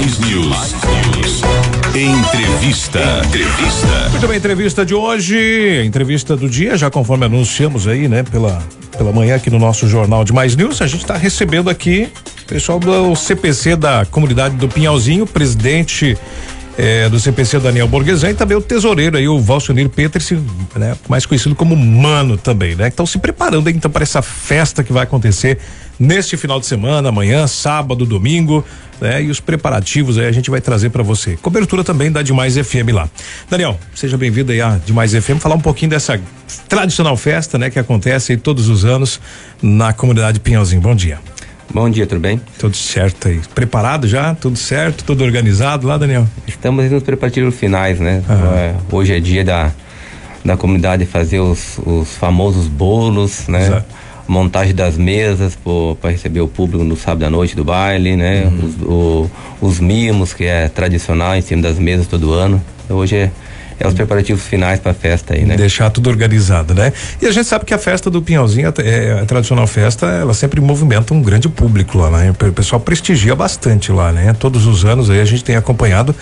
Mais News. Entrevista. Muito bem, entrevista de hoje, entrevista do dia, já conforme anunciamos aí, né, pela manhã aqui no nosso Jornal de Mais News, a gente está recebendo aqui o pessoal do CPC da comunidade do Pinhalzinho, presidente do CPC, Daniel Borgesan, e também o tesoureiro aí, o Valcionir Petersen, né, mais conhecido como Mano também, né, que estão se preparando aí, então para essa festa que vai acontecer neste final de semana, amanhã, sábado, domingo, né? E os preparativos aí a gente vai trazer para você. Cobertura também da Demais FM lá. Daniel, seja bem-vindo aí à Demais FM, falar um pouquinho dessa tradicional festa, né, que acontece aí todos os anos na comunidade Pinhalzinho. Bom dia. Bom dia, tudo bem? Tudo certo aí. Preparado já? Tudo certo? Tudo organizado lá, Daniel? Estamos nos preparativos finais, né? Hoje é dia da comunidade fazer os famosos bolos, né? Exato. Montagem das mesas para receber o público no sábado à noite do baile, né? Os mimos, que é tradicional em cima das mesas todo ano. Então, hoje é os preparativos finais para a festa aí, né? Deixar tudo organizado, né? E a gente sabe que a festa do Pinhalzinho, a tradicional festa, ela sempre movimenta um grande público lá, né? O pessoal prestigia bastante lá, né? Todos os anos aí a gente tem acompanhado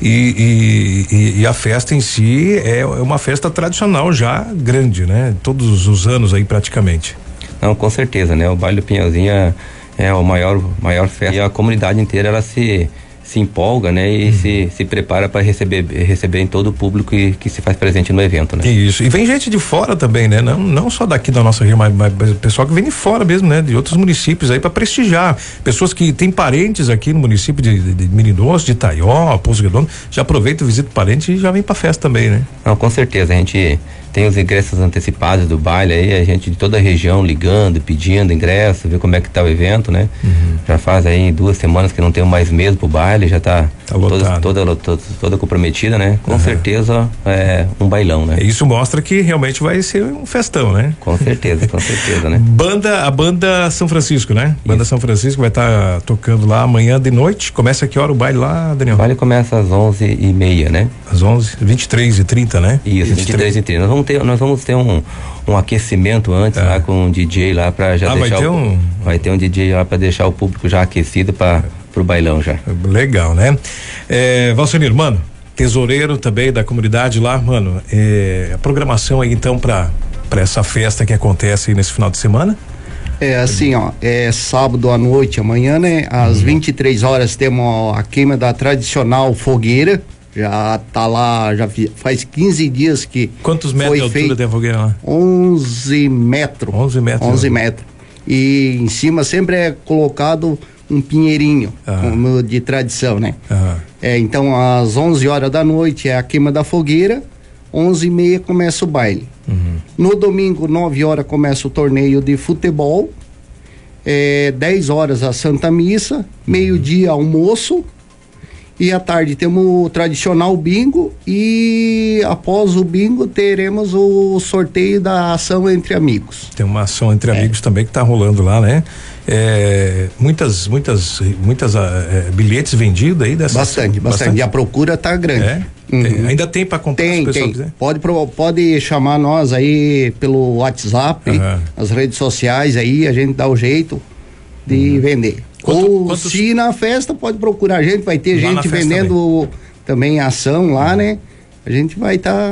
e a festa em si é uma festa tradicional já grande, né? Todos os anos aí praticamente. Não, com certeza, né? O baile do Pinhalzinho é o maior festa, e a comunidade inteira ela se empolga, né? E se prepara para receber em todo o público que se faz presente no evento, né? Isso, e vem gente de fora também, né? Não só daqui da nossa região, mas pessoal que vem de fora mesmo, né? De outros municípios aí para prestigiar, pessoas que têm parentes aqui no município de Menidoce, de Itaió, Pouso Redondo, já aproveita, visita o parente e já vem pra festa também, né? Não, com certeza, a gente tem os ingressos antecipados do baile aí, a gente de toda a região ligando, pedindo ingresso, ver como é que tá o evento, né? Já faz aí 2 semanas que não tem mais mesa pro baile, já tá toda comprometida, né? Com certeza é um bailão, né? Isso mostra que realmente vai ser um festão, né? Com certeza, né? A banda São Francisco, né? Isso. Banda São Francisco vai estar tocando lá amanhã de noite. Começa a que hora o baile lá, Daniel? O baile começa às 11h30, né? Às 23h30, né? Isso, 23h30. Nós vamos ter um aquecimento antes lá com um DJ lá para já deixar vai ter um DJ lá para deixar o público já aquecido para pro bailão já. Legal, né? Valcionir, mano, tesoureiro também da comunidade lá, mano, a programação aí então para essa festa que acontece aí nesse final de semana? Assim, ó, sábado à noite, amanhã, né? Às 23 horas temos a queima da tradicional fogueira. Já tá lá, já faz 15 dias que. Quantos metros de altura tem a fogueira lá? 11 metros. 11 metros. 11 metros. E em cima sempre é colocado um pinheirinho, como de tradição, né? Então às 11 horas da noite é a queima da fogueira, 11h30 começa o baile. No domingo, 9 horas começa o torneio de futebol, 10 horas a Santa Missa, meio-dia almoço. E à tarde temos o tradicional bingo e após o bingo teremos o sorteio da ação entre amigos. Tem uma ação entre amigos também que tá rolando lá, né? Muitas bilhetes vendidos aí dessa bastante. E a procura tá grande. Ainda tem para comprar se o pessoal quiser? Pode chamar nós aí pelo WhatsApp, as redes sociais aí, a gente dá o jeito de vender. Se na festa pode procurar a gente, vai ter gente vendendo também ação lá, né? A gente vai estar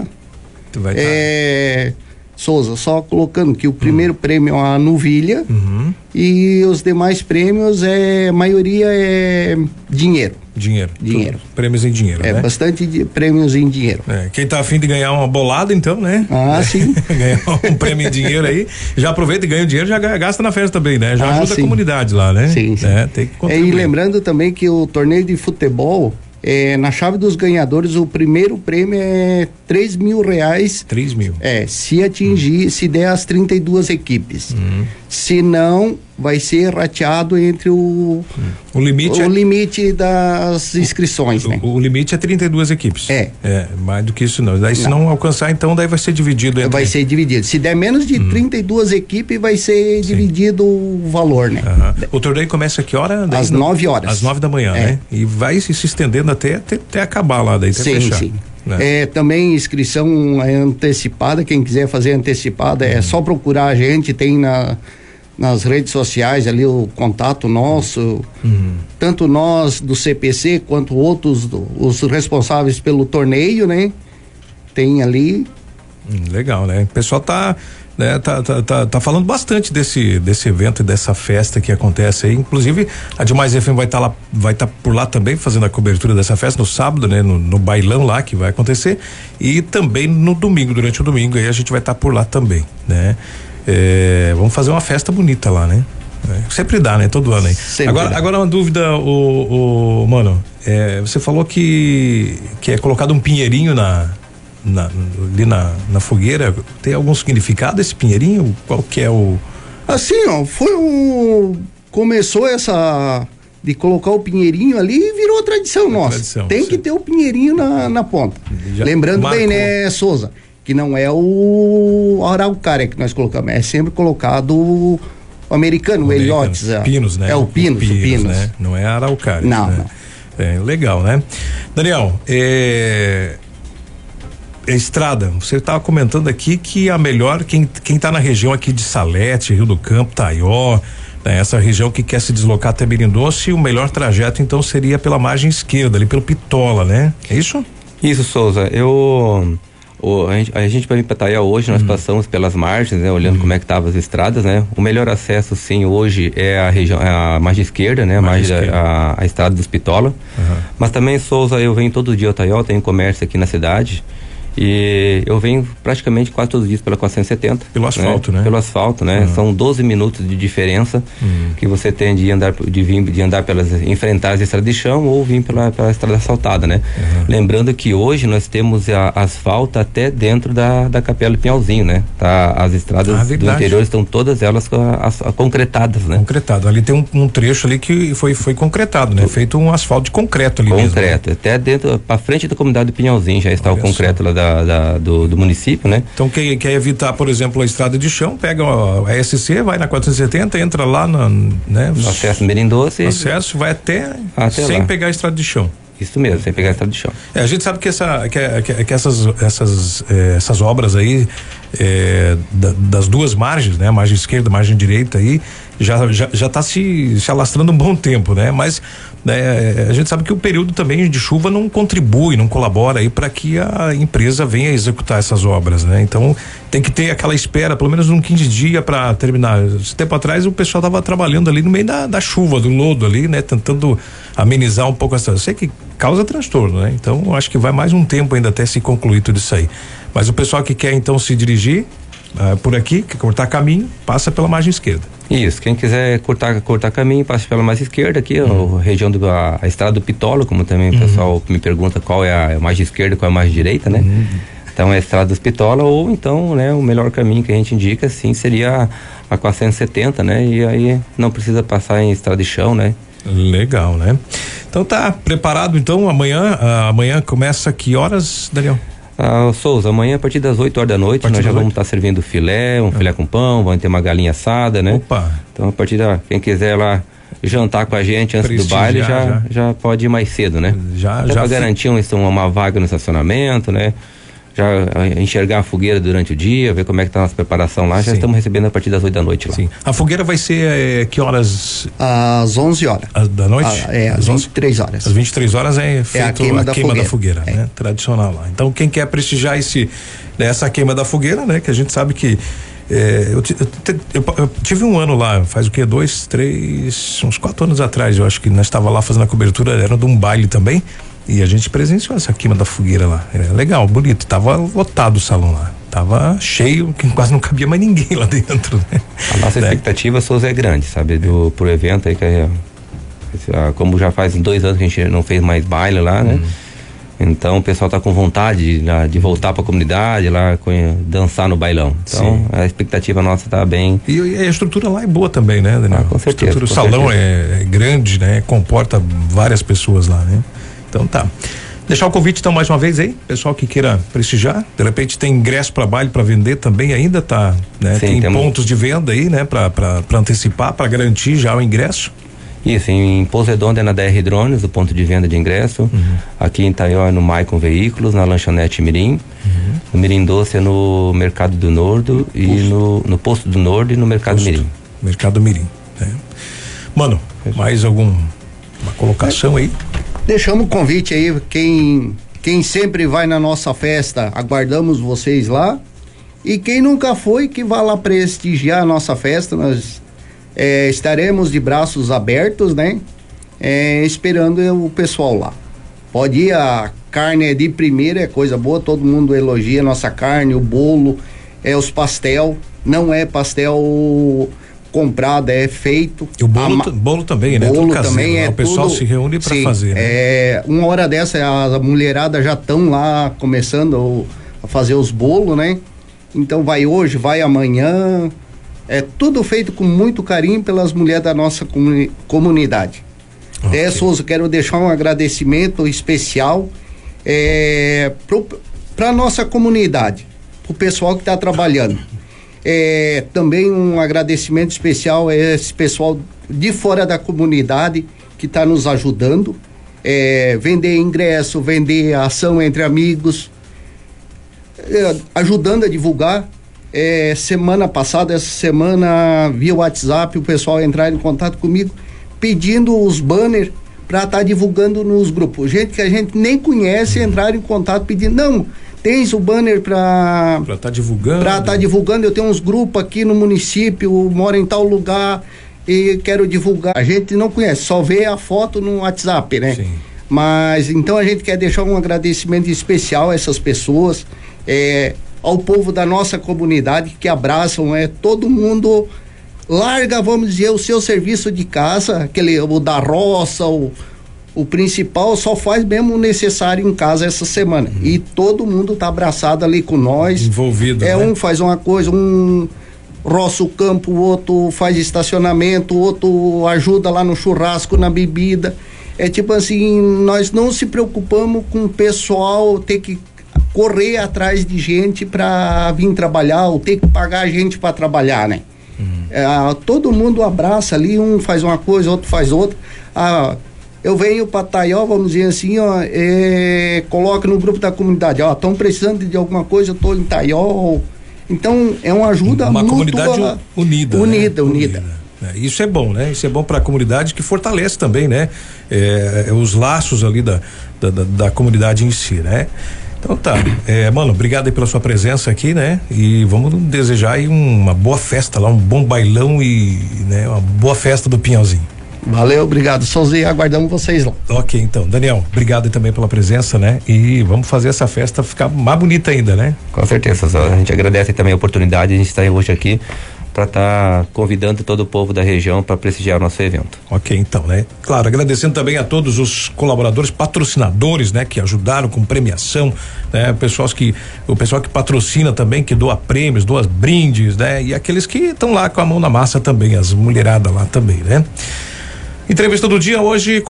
Souza, só colocando que o primeiro prêmio é a novilha e os demais prêmios a maioria é dinheiro. Prêmios em dinheiro, né? Bastante prêmios em dinheiro. Quem tá afim de ganhar uma bolada, então, né? Sim. Ganhar um prêmio em dinheiro aí, já aproveita e ganha o dinheiro, já gasta na festa também, né? Já ajuda a comunidade lá, né? Sim. Tem que contribuir. E lembrando também que o torneio de futebol, na chave dos ganhadores, o primeiro prêmio é R$3.000. 3 mil. Se atingir, se der as 32 equipes. Se não, vai ser rateado entre o limite das inscrições, né? O limite é 32 equipes. Mais do que isso não. Daí se não alcançar, então daí vai ser dividido entre... Vai ser dividido. Se der menos de 32 equipes, vai ser dividido o valor, né? O torneio começa a que hora? Às 9 horas. Às 9 da manhã, né? E vai se estendendo até acabar lá, daí até fechar. Sim. Também inscrição antecipada, quem quiser fazer antecipada é só procurar a gente, tem nas redes sociais ali o contato nosso, tanto nós do CPC quanto outros, os responsáveis pelo torneio, né? Tem ali. Legal, né? O pessoal tá falando bastante desse evento e dessa festa que acontece aí. Inclusive, a Demais FM vai estar por lá também fazendo a cobertura dessa festa no sábado, né? No bailão lá que vai acontecer, e também no domingo, durante o domingo aí a gente vai estar por lá também, né? Vamos fazer uma festa bonita lá, né? Sempre dá, né? Todo ano aí. Agora uma dúvida, mano, você falou que é colocado um pinheirinho ali na fogueira. Tem algum significado esse pinheirinho? Qual que é o... Assim, ó, começou essa de colocar o pinheirinho ali e virou tradição nossa. Tem que ter o pinheirinho na ponta. Lembrando bem, né, Souza, que não é o araucária que nós colocamos, é sempre colocado o americano, o Eliotes. Pinos, né? O Pinos. Né? Não é araucária. Não, né? não. Legal, né? Daniel, estrada, você estava comentando aqui que a melhor, quem está na região aqui de Salete, Rio do Campo, Taió, né, essa região que quer se deslocar até Mirim-Doce, o melhor trajeto então seria pela margem esquerda, ali pelo Pitola, né? É isso? Isso, Souza. A gente vai vir para Taió hoje, nós passamos pelas margens, né, olhando como é que estavam as estradas, né? O melhor acesso, sim, hoje é a margem esquerda, né? A estrada dos Pitola. Mas também, Souza, eu venho todo dia ao Taió, tenho comércio aqui na cidade. E eu venho praticamente quase todos os dias pela 470. Pelo asfalto, né? Pelo asfalto, né? São 12 minutos de diferença que você tem de andar enfrentar as estradas de chão ou vir pela estrada asfaltada, né? Lembrando que hoje nós temos asfalto até dentro da Capela do Pinhalzinho, né? Tá, as estradas do interior estão todas elas concretadas, né? Concretado. Ali tem um trecho ali que foi concretado, né? Feito um asfalto de concreto ali mesmo. Concreto. Até dentro, pra frente da comunidade do Pinhalzinho já está o concreto lá do município, né? Então quem quer evitar, por exemplo, a estrada de chão, pega a SC, vai na 470, entra lá né? Acesso Mirim-Doce. Acesso, vai até sem lá. Pegar a estrada de chão. Isso mesmo, sem pegar a estrada de chão. A gente sabe que essas obras aí das duas margens, né? Margem esquerda, margem direita aí, já tá se alastrando um bom tempo, né? Mas a gente sabe que o período também de chuva não contribui, não colabora aí para que a empresa venha executar essas obras, né? Então tem que ter aquela espera, pelo menos 15 dias para terminar. Esse tempo atrás o pessoal tava trabalhando ali no meio da chuva, do lodo ali, né? Tentando amenizar um pouco essa. Eu sei que causa transtorno, né? Então eu acho que vai mais um tempo ainda até se concluir tudo isso aí. Mas o pessoal que quer então se dirigir por aqui, quer cortar caminho, passa pela margem esquerda. Isso, quem quiser cortar caminho, passa pela margem esquerda aqui, a região a estrada do Pitola, como também o pessoal me pergunta qual é a margem esquerda, qual é a margem direita, né? Então é a estrada dos Pitola, ou então, né, o melhor caminho que a gente indica, sim, seria a 470, né? E aí não precisa passar em estrada de chão, né? Legal, né? Então tá preparado, então amanhã começa que horas, Daniel? Souza, amanhã a partir das 8 horas da noite nós já vamos estar servindo filé, filé com pão, vamos ter uma galinha assada, né? Opa! Então a partir quem quiser lá jantar com a gente antes do baile já pode ir mais cedo, né? Já para garantir uma vaga no estacionamento, né? Já enxergar a fogueira durante o dia, ver como é que tá a nossa preparação lá. Já estamos recebendo a partir das 8 da noite lá. Sim. A fogueira vai ser que horas? Às 11 horas. Da noite? Às 23 horas. Às 23 horas é feita a queima da fogueira, né? Tradicional lá. Então quem quer prestigiar essa queima da fogueira, né? Que a gente sabe que eu tive um ano lá, faz o quê? 2, 3, uns 4 anos atrás, eu acho que nós estava lá fazendo a cobertura, era de um baile também. E a gente presenciou essa queima da fogueira lá. Era legal, bonito. Tava lotado o salão lá. Tava cheio, que quase não cabia mais ninguém lá dentro, né? A nossa expectativa, Souza, é grande, sabe? Pro evento aí, como já faz 2 anos que a gente não fez mais baile lá, né? Então o pessoal tá com vontade de voltar pra comunidade lá, dançar no bailão. Então a expectativa nossa tá bem. E a estrutura lá é boa também, né, Daniel? Com certeza. O salão é grande, né? Comporta várias pessoas lá, né? Então tá. Deixar o convite então mais uma vez aí, pessoal que queira prestigiar, de repente tem ingresso para baile para vender também ainda, tá, né? Sim, tem pontos de venda aí, né, para antecipar, para garantir já o ingresso. Isso, em Pouso Redondo é na DR Drones, o ponto de venda de ingresso. Aqui em Taió é no Maicon Veículos, na Lanchonete Mirim. No Mirim Doce é no Mercado do Nordo e no Posto do Nordo e no Mercado Mirim. Mercado Mirim, né? Mano, mais uma colocação aí? Deixamos o convite aí, quem sempre vai na nossa festa, aguardamos vocês lá. E quem nunca foi, que vá lá prestigiar a nossa festa, nós estaremos de braços abertos, né? Esperando o pessoal lá. Pode ir, a carne é de primeira, é coisa boa, todo mundo elogia a nossa carne, o bolo, os pastel, não é pastel comprado, é feito. E o bolo também, né? Bolo caseiro, também né? O pessoal se reúne para fazer, né? Uma hora dessa, a mulherada já estão lá começando a fazer os bolos, né? Então vai hoje, vai amanhã, é tudo feito com muito carinho pelas mulheres da nossa comunidade. Okay. Souza, quero deixar um agradecimento especial para nossa comunidade, para o pessoal que está trabalhando. Também um agradecimento especial a esse pessoal de fora da comunidade que está nos ajudando, vender ingresso, vender ação entre amigos, ajudando a divulgar. Semana passada, essa semana, via WhatsApp, o pessoal entrar em contato comigo pedindo os banners para estar divulgando nos grupos. Gente que a gente nem conhece entrar em contato pedindo, não, tens o banner para estar divulgando. Para estar divulgando, eu tenho uns grupos aqui no município, moro em tal lugar e quero divulgar. A gente não conhece, só vê a foto no WhatsApp, né? Sim. Mas então a gente quer deixar um agradecimento especial a essas pessoas, ao povo da nossa comunidade que abraçam, todo mundo larga, vamos dizer, o seu serviço de casa, o da roça, o principal, só faz mesmo o necessário em casa essa semana. E todo mundo tá abraçado ali com nós. Envolvido, né? Um faz uma coisa, um roça o campo, o outro faz estacionamento, o outro ajuda lá no churrasco, na bebida. Tipo assim, nós não se preocupamos com o pessoal ter que correr atrás de gente para vir trabalhar ou ter que pagar gente para trabalhar, né? Todo mundo abraça ali, um faz uma coisa, outro faz outra. Eu venho para Taió, vamos dizer assim, coloca no grupo da comunidade, estão precisando de alguma coisa, eu tô em Taió. Então é uma ajuda uma mútua, comunidade unida. Unida. Isso é bom, né? Isso é bom para a comunidade, que fortalece também, né? Os laços ali da comunidade em si, né? Então tá, mano, obrigado aí pela sua presença aqui, né? E vamos desejar aí uma boa festa lá, um bom bailão e, né, uma boa festa do Pinhalzinho. Valeu, obrigado, Souzinho, aguardamos vocês lá. Ok, então, Daniel, obrigado aí também pela presença, né? E vamos fazer essa festa ficar mais bonita ainda, né? Com certeza, a gente agradece também a oportunidade de a gente estar hoje aqui para estar convidando todo o povo da região para prestigiar o nosso evento. Ok, então, né? Claro, agradecendo também a todos os colaboradores, patrocinadores, né? Que ajudaram com premiação, né? O pessoal que patrocina também, que doa prêmios, doa brindes, né? E aqueles que estão lá com a mão na massa também, as mulheradas lá também, né? Entrevista do dia hoje